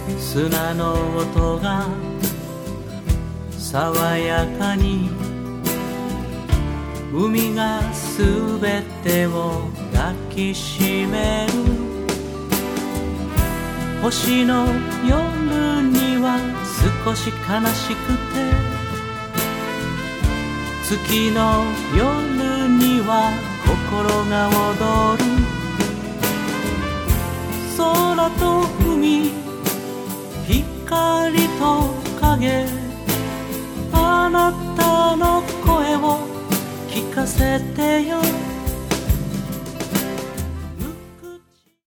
砂の音が爽やかに、海がすべてを抱きしめる。星の夜には少し悲しくて、月の夜には心が躍る。空と海、光と影、あなたの声を聞かせてよ。